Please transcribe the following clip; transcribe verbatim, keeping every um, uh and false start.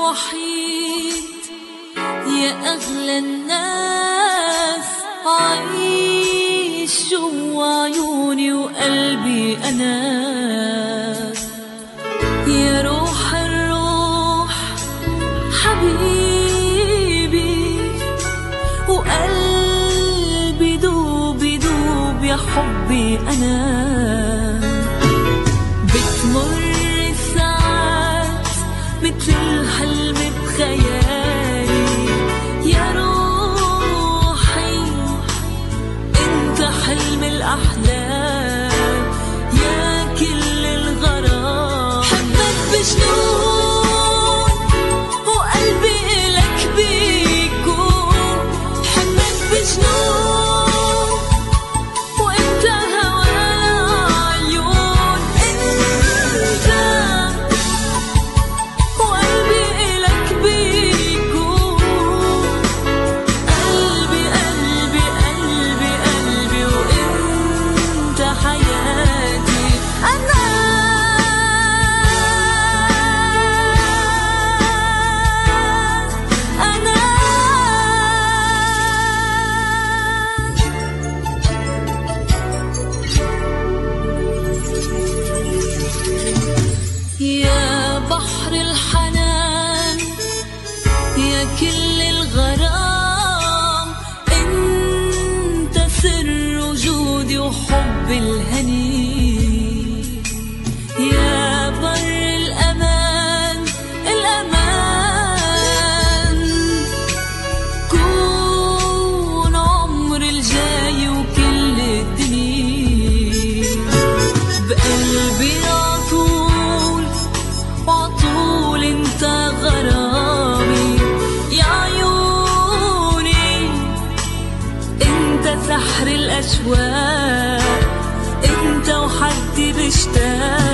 الوحيد يا أغلى الناس، عايش جوا عيوني وقلبي أنا. يا روح الروح حبيبي، وقلبي دوب دوب يا حبي أنا. بتمر الساعات مثل الحلم بخيالي، يا روحي انت حلم الأحلام، يا كل الغرام. حبك بجنون وقلبي إلك بيكون، حبك بجنون وانت هوا عيون. انت وقلبي إلك بيكون، قلبي قلبي قلبي قلبي وانت حياتي أنا. يا بحر الحنان، يا كل الغرام، انت سر وجودي وحب الهني. يا بر الأمان الأمان، كون عمر الجاي وكل الدنيا. بقلبي عطول وعطول انت غرامي، يا عيوني انت سحر الأشواق، انت وحدي بشتاق.